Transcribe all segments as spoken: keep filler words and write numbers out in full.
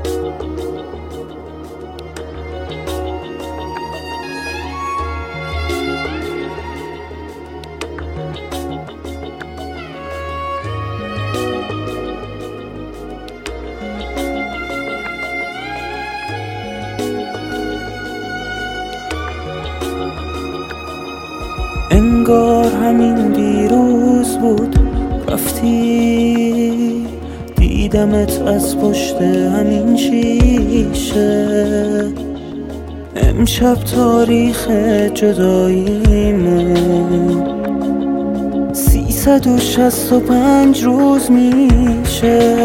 انگار همین دیروز بود رفتی، دیدمت از پشت همین شیشه. امشب تاریخ جداییمون سیصد و شصت و پنج روز میشه.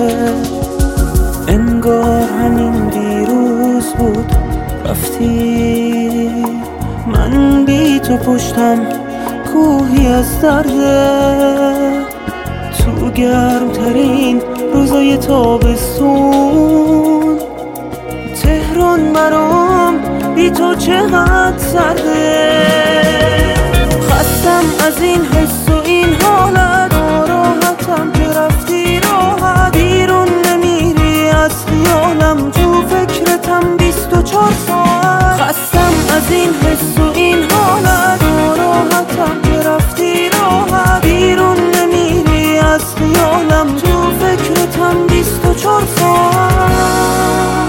انگار همین دیروز بود رفتی، من بی تو پشتم کوهی از درده. تو گرمترین روزای تابستون تهران برام بی تو چقدر سرده. خستم از این حس و این حالت، ناراحتم که رفتی راحت. بیرون نمیری از خیالم، تو فکرتم بیست و چهار ساعت. خستم از این حس و این حالت، ناراحتم که رفتی راحت. بیرون نمیری از خیالم، تو فکرتم بیست و چهار ساعت.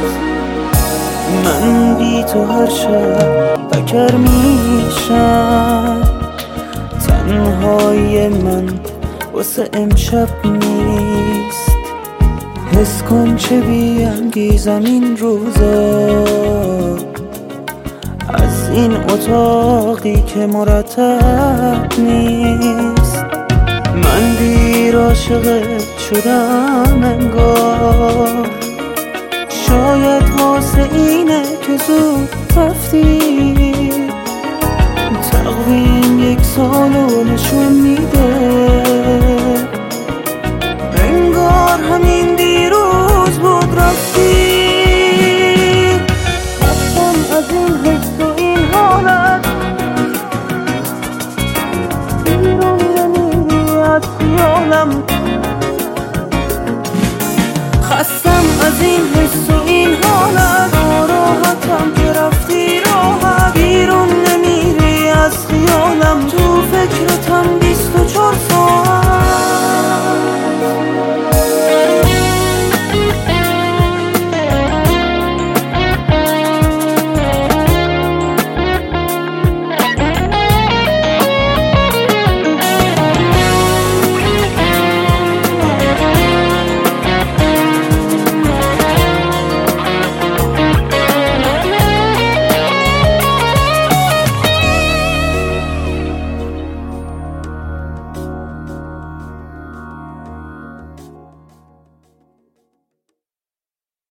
من بی تو هر شب بکر میشم، تنهای من واسه امشب نیست. حس کن چه بی‌انگیزم این روزا، از این اتاقی که مرتب نیست. من دیر عاشقت شدم انگار، شاید واسه اینه که زود رفتی. تقویم یک سالو نشون میده